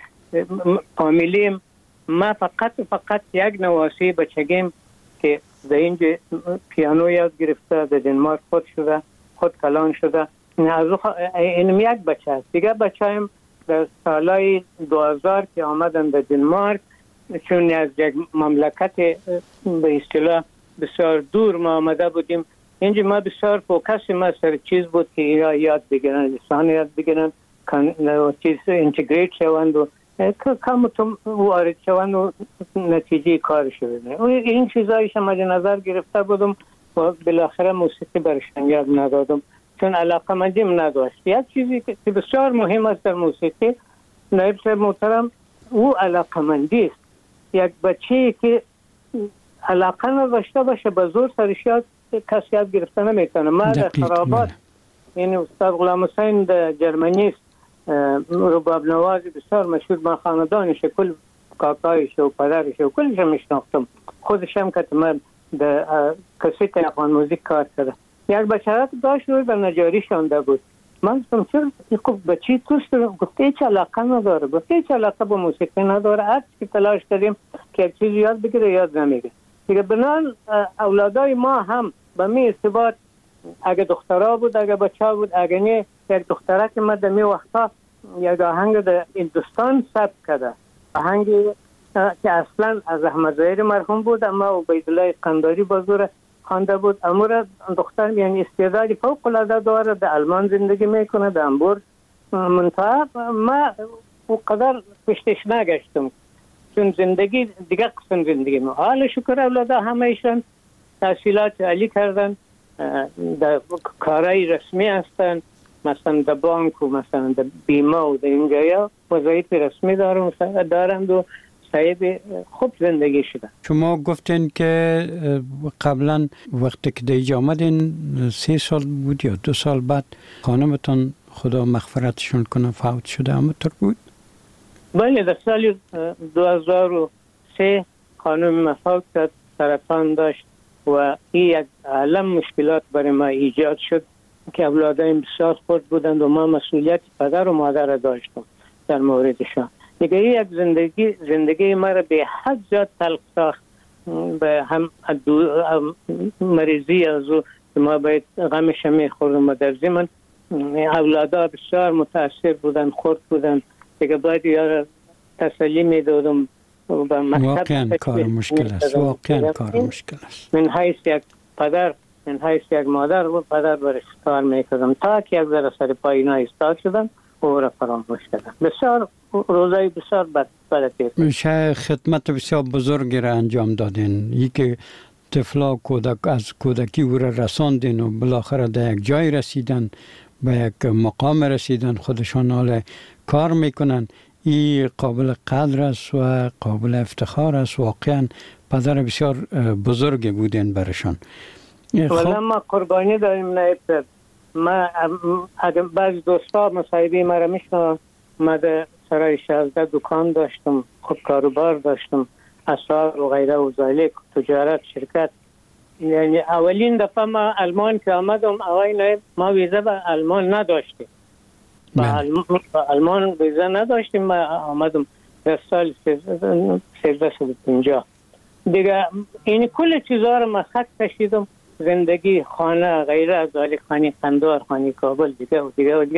Speaker 3: فامیلیم، ما فقط فقط یک نواسی بچگیم که در اینجا پیانو یاد گرفته، در دنمارک خود شده، خود کلان شده. این یک بچه است. دیگه بچه هم در سالهای دو هزار که آمدن در دنمارک، چون از یک مملکت به اصطلاح بسیار دور ما آمده بودیم، اینجا ما بسیار فوکس ما سر چیز بود که اینا یاد بگیرن، لسان یاد بگیرن، چیز انتگریت شوند و کم تو وارد شوند و نتیجه کار شده. این چیزایش ما نظر گرفته بودم و بالاخره موسیقی برشان یاد ندادم چون علاقه مندیم نداشت. یک چیزی که بسیار مهم است در موسیقی، نایب صاحب محترم، او علاقه مندی است. یک بچه که علاقه نداشته باشه به زور سرش یاد کسی یاد گرفته نمیتونه. ما در خرابات این استاد غلام حسین در جرمنی است، رباب نواز بسیار مشهور، من خاندانش کل کاکایش و پدرش و کلش میشناختم، خودش هم که من در کسیت افغان موزیک کار کرده. یک بچه داشت روی به نجاری شانده بود. من گفتم چرا خوب بچی توست؟ گفته هیچ علاقه نداره، گفته هیچ علاقه با موسیقی نداره، هر چی تلاش کردیم که یک چیز یاد بگیره یاد نمیگه. دیگه بنان اولادای ما هم به می ارتباط، اگه دخترها بود اگه بچه ها بود، اگه نه یک دختره که ما در می وقتا یک آهنگ در هندوستان ثبت کرده، آهنگی که اصلا از احمد ظاهر مرحوم بود اما عبیدالله اسکندری بازور خوانده بود. امور دختر یعنی استعداد فوق العاده داره، در آلمان زندگی میکنه، در هامبورگ. منتها ما او قدر پشتش نگشتم چون زندگی دیگه قسم زندگی ما. حال شکر اولادا همه ایشان تحصیلات عالی کردن، در کارهای رسمی هستن، مثلا در بانک و مثلا در بیمه و در اینجایا وظایف رسمی دارن دارند و صاحب خوب زندگی شدن.
Speaker 2: شما گفتین که قبلا وقتی که دیجا آمدین سه سال بود یا دو سال بعد خانمتان خدا مغفرتشون کنه فوت شده، اما طور بود؟
Speaker 3: بله، در سال دو هزار و سه خانم فوت کرد، سرطان داشت و این یک عالم مشکلات برای ما ایجاد شد که اولادایم بسیار خورد بودند و ما مسئولیت پدر و مادر داشتم در موردشان. دیگه یک زندگی زندگی ما را به حد زیاد تلخ ساخت، به هم مریضی از او ما باید غمش میخوردم و در ضمن اولادا بسیار متاثر بودن، خورد بودن. دیگه باید یار تسلی میدادم.
Speaker 2: واقعا کار مشکل است، واقعا کار مشکل است.
Speaker 3: من حیث یک پدر، من حیث یک مادر و پدر برش کار میکردم تا که یک ذره سر پای اینا ایستاد شدن او را فراموش کردم. بسیار روزای بسیار بد بلدید.
Speaker 2: میشه خدمت بسیار بزرگی را انجام دادین، ای که طفلا کودک از کودکی او را رساندین و بالاخره در یک جای رسیدن، به یک مقام رسیدن، خودشان حال کار میکنن. این قابل قدر است و قابل افتخار است. واقعا پدر بسیار بزرگی بودین برشان.
Speaker 3: ولی ما قربانی داریم نایب صاحب. ما اگر بعض دوستا مصاحبه ما را میشنن، ما در سرای شازده دکان داشتم، خود کاروبار داشتم، اسعار و غیره و ذالک، تجارت، شرکت. یعنی اولین دفعه ما آلمان که آمدم آقای نایب ما ویزا به آلمان نداشتیم. با آلمان ویزا نداشتیم. ما آمدم در سال سیزده و پنجاه. دیگه این کل چیزها رو ما خط کشیدم، زندگی، خانه، غیره از ذالک، خانه قندار، خانه کابل، دیگه و دیگه و دیگه.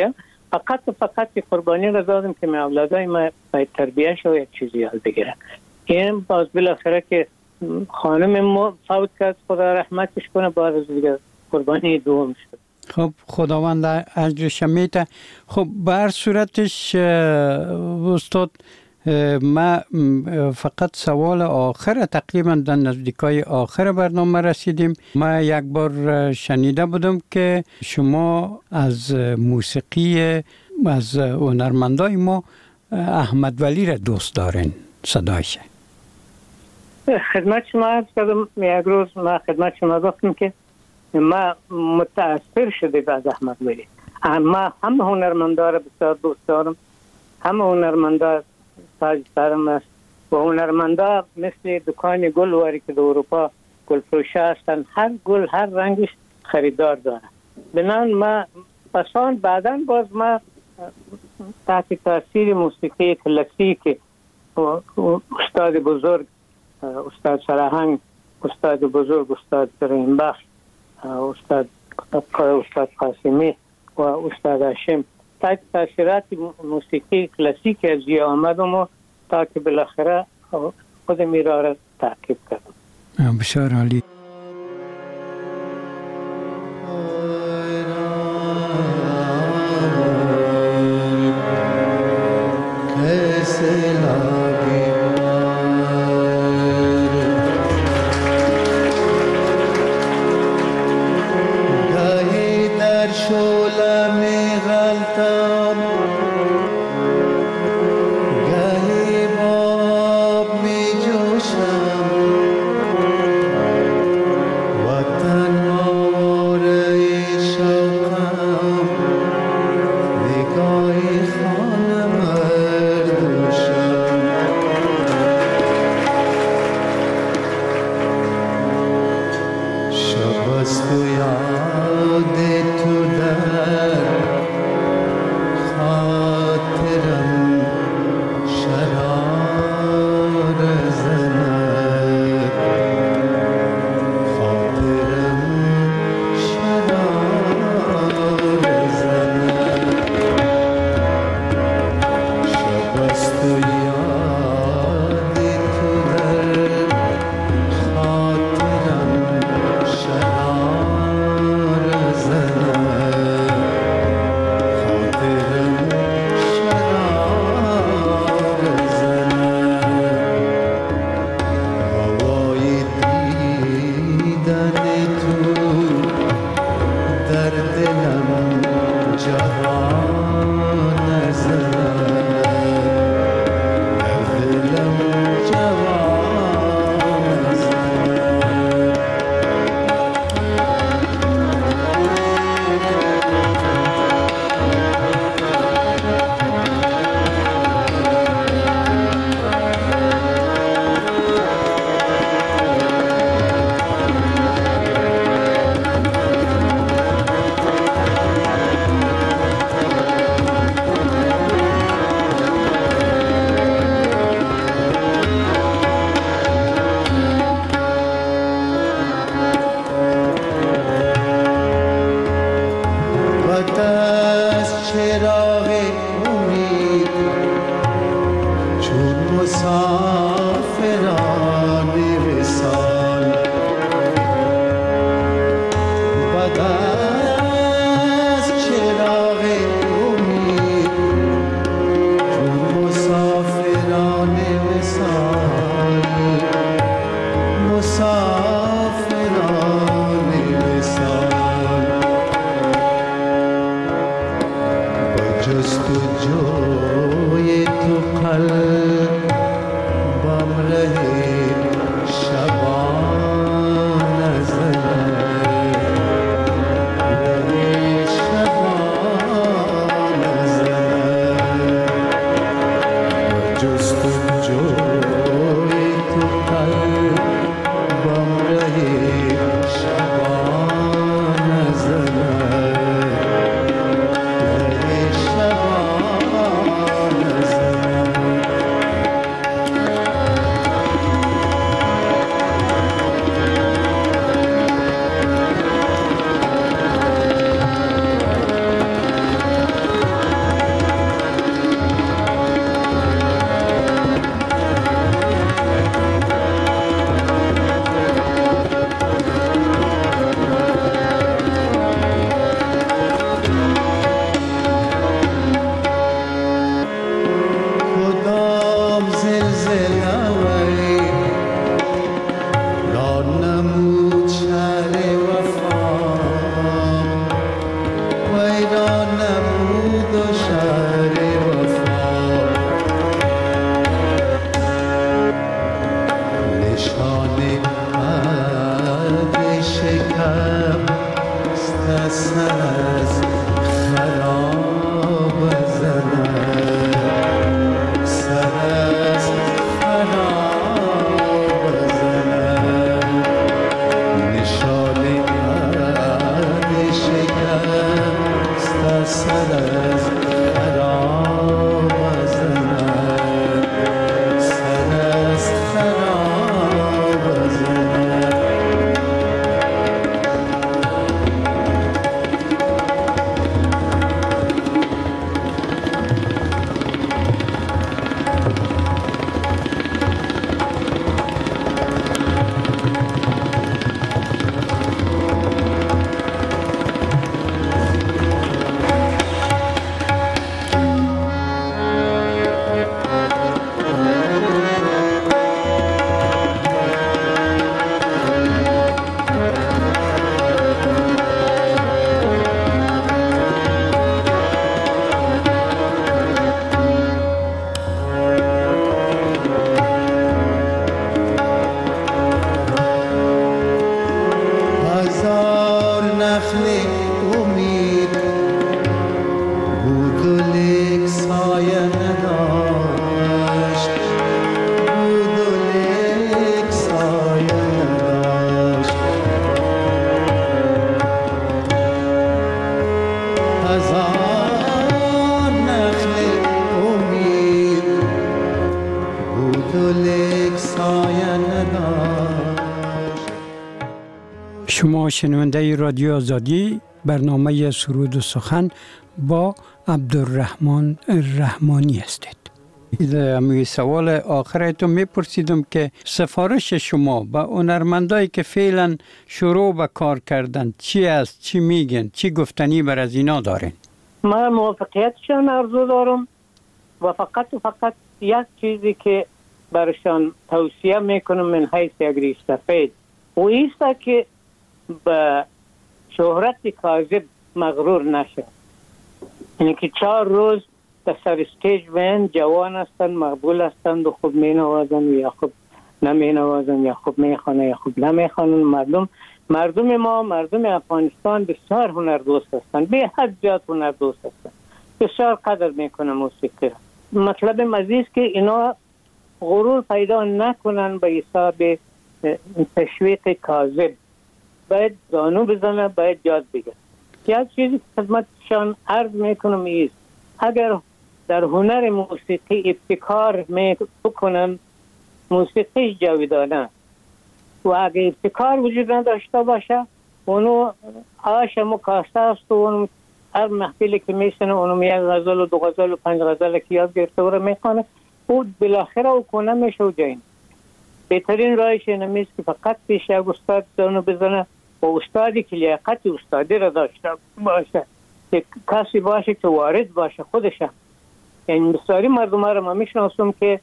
Speaker 3: فقط و فقط قربانی را دادم که من اولادای ما باید تربیهش و یک چیزی یاد بگیرن. این باز بالاخره که خانم ما فوت کرد، خدا رحمتش کنه، بعد از دیگه قربانی دوم شد.
Speaker 2: خب خداوند اجرش میده. خب به هر صورتش استاد، ما فقط سوال آخر، تقریبا در نزدیکای آخر برنامه رسیدیم. ما یک بار شنیده بودم که شما از موسیقی از هنرمندای ما احمد ولی را دوست دارین، صدایشه.
Speaker 3: خدمت شما عرض کردم، یک روز ما خدمت شما گفتم که ما متاثر شده از احمد ولی. ما همه هنرمندا را بسیار دوست دارم، همه هنرمندا تاج سرم است و هنرمندا مثل دکان گل واری که در اروپا گل فروشه هستن، هر گل هر رنگش خریدار داره. بنان ما پسان بعداً باز ما تحت تاثیر موسیقی کلاسیک استاد بزرگ استاد سراهنگ، استاد بزرگ استاد کریم بخش، استاد استاد قاسمی و استاد هاشم، تحت تاثیرات موسیقی کلاسیک از جی آمدم و تا که بالاخره خود میرا را تعقیب کردم.
Speaker 2: بسیار عالی.
Speaker 5: Gahi bab mi josham سایه نداشت بود و لیک سایه نداشت از آن نخل امید بود و لیک سایه نداشت.
Speaker 2: شما شنونده رادیو آزادی برنامه سرود و سخن با عبدالرحمن رحمانی هستید. امی سوال آخرتون میپرسیدم که سفارش شما به هنرمندایی که فعلا شروع به کار کردن چی است، چی میگن، چی گفتنی بر از اینا دارین؟
Speaker 3: من موفقیتشان آرزو دارم و فقط و فقط یک چیزی که برشان توصیه میکنم من حیث یک ریش سفید و ایست که به شهرت کاذب مغرور نشه. یعنی که چهار روز در سر استیج وین جوان هستند، مقبول هستند و خوب می نوازند یا خوب نمی نوازند یا خوب می خوانند یا خوب نمی خوانند. مردم مردم ما مردم افغانستان بسیار هنر دوست هستند، به حد زیاد هنر دوست هستند، بسیار قدر میکنن موسیقی. مطلب مزید که اینا غرور پیدا نکنن به حساب تشویق کاذب. باید زانو بزنه، باید یاد بگیره. یک چیزی که خدمتشان عرض میکنم ایست اگر در هنر موسیقی ابتکار میکنن، موسیقی جاودانه و اگر ابتکار وجود نداشته باشه اونو آش مکاسته است و اونو هر محفلی که میشنه اونو یک غزل و دو غزل و پنج غزل که یاد گرفته و رو میخوانه او بالاخره او کنه میشه و جاین. بهترین راهش اینمیست که فقط پیش یک استاد زانو بزنه و استادی که لیاقت استادی را داشته باشه، که کسی باشه که وارد باشه خودشه. یعنی بسیاری مردم ها را ما میشناسم که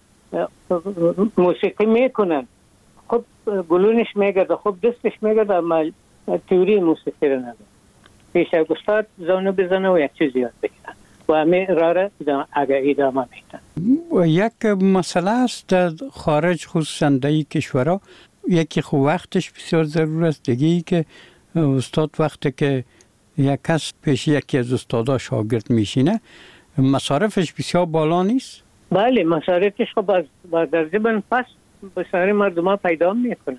Speaker 3: موسیقی میکنن، خب گلونش میگرده، خب دستش میگرده، اما تئوری موسیقی را نداره. پیش یک استاد زانو بزنه و یک چیز یاد بگیرن و همه را را اگر ادامه میتن.
Speaker 2: یک مسئله است در خارج خصوصا در این کشورها، یکی خو وقتش بسیار ضرور است، دیگه ای که استاد وقتی که یک کس پیش یکی از استادا شاگرد میشینه مصارفش بسیار بالا نیست؟
Speaker 3: بله مصارفش خب از در زبان پس بسیاری مردم ها پیدا میکنن.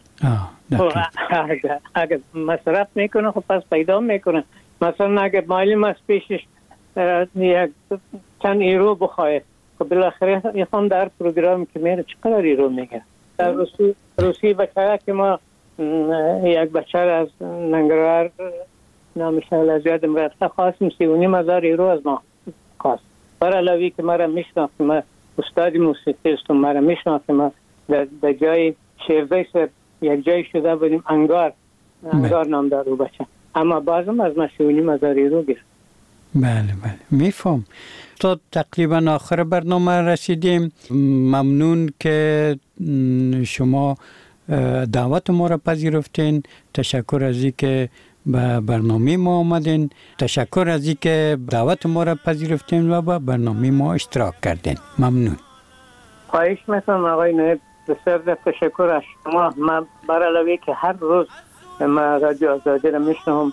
Speaker 3: اگر, اگر مصرف میکنه خب پس پیدا میکنن. مثلا اگر معلم از پیشش یک چند ایرو بخواهد خب بالاخره یکم در پروگرام که میره چقدر ایرو میگه. در روسی روسی بچه که ما یک بچه از ننگرهار نامش از یادم رفته خواستم سی و نیم هزار ایرو از ما خواست. برای علاوه که ما را میشناخت، ما استاد موسیقی است و ما را میشناخت، ما در جای شیرزای سر یک جای شده بودیم انگار انگار نام دار او بچه، اما بازم از ما سی و نیم هزار ایرو گرفت.
Speaker 2: بله بله میفهم. تا تقریبا آخر برنامه رسیدیم. ممنون که شما دعوت ما را پذیرفتین. تشکر از اینکه به برنامه ما آمدین. تشکر از اینکه دعوت ما را پذیرفتین و به برنامه ما اشتراک کردین. ممنون.
Speaker 3: خواهش میکنم آقای نایب، بسیار تشکر از شما. من برای علاوه که هر روز ما رادیو آزادی را میشنوم،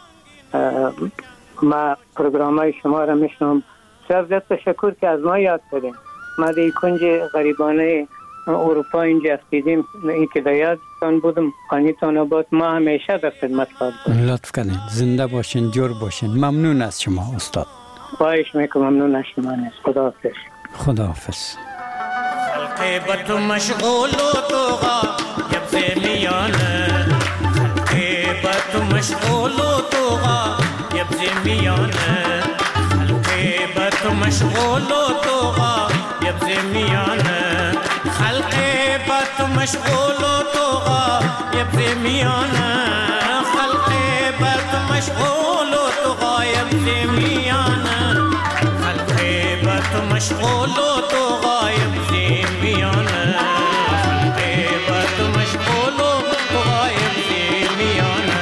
Speaker 3: ما پروگرامای شما را میشنوم. بسیار تشکر که از ما یاد کردین. ما در کنج غریبانه اروپا اینجا استیدیم، این که در یادتان بودم خانیتان آباد. ما همیشه در خدمت خواهد بود.
Speaker 2: لطف کنین. زنده باشین، جور باشین. ممنون از شما استاد.
Speaker 3: خواهش میکنم. ممنون از شما. خداحافظ.
Speaker 2: خداحافظ.
Speaker 4: خلقی بتو مشغول و توغا یبز میانه، خلقی بتو مشغول و توغا یبز میانه، خلقی بتو مشغول و توغا یبز میانه، خلقی بتو مشغول و توغا یبز میانه، خلقی بتو مشغول و توغا یبز میانه، خلقی بتو مشغول و توغا یبز میانه، خلقی بتو مشغول و توغا یبز میانه.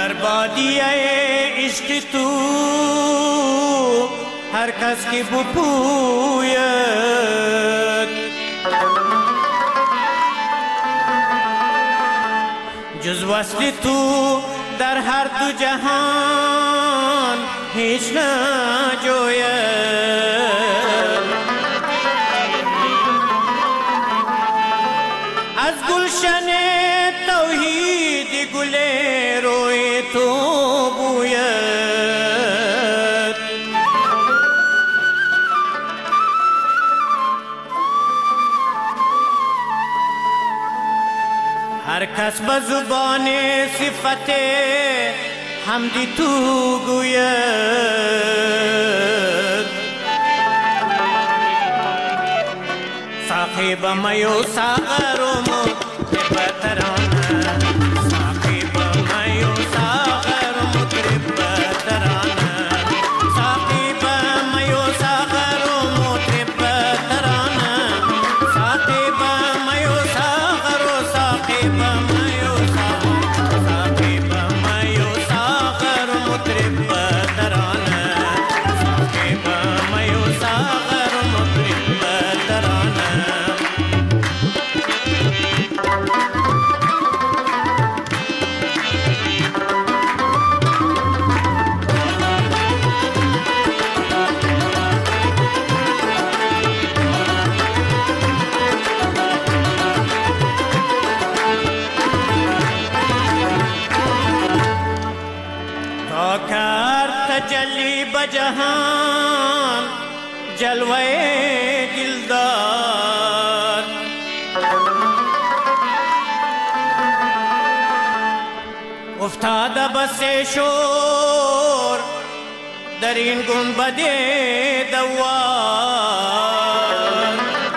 Speaker 4: بربادی عشق تو هر کس که بپوید جز وصل تو در هر دو جهان هیچ نجوید از گلشن توحید گل روی تو بوید هر کس به زبان صفت حمدی تو گوید ساقی به می و ساغر و مطرب ترانه ساقی به می و ساغر و مطرب ترانه ساقی به می و ساغر و مطرب ترانه ساقی به می و ساغر و ساقی به می و ساغر ساقی به می و ساغر و مطرب ترانه ساقی به می و ساغر و مطرب ترانه تا کر تجلی بجهان جلوه دلدار افتاده بس شور در این گنبد دوار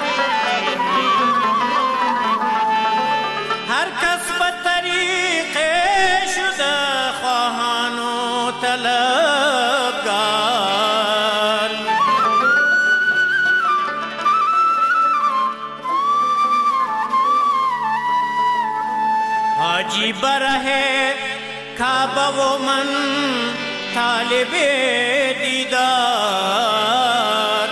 Speaker 4: هر کس به طریق شده خواهان و طلبگار حاجی بره کعبه و من طالب دیدار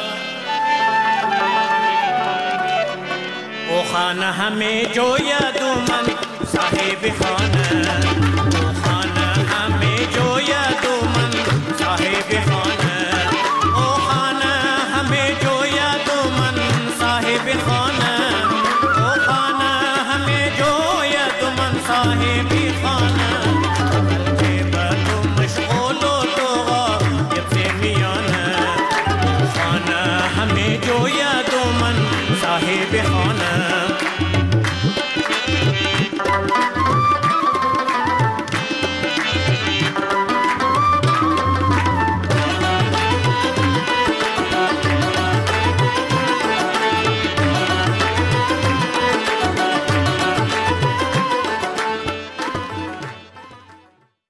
Speaker 4: او خانه همه جوید و من صاحب خانه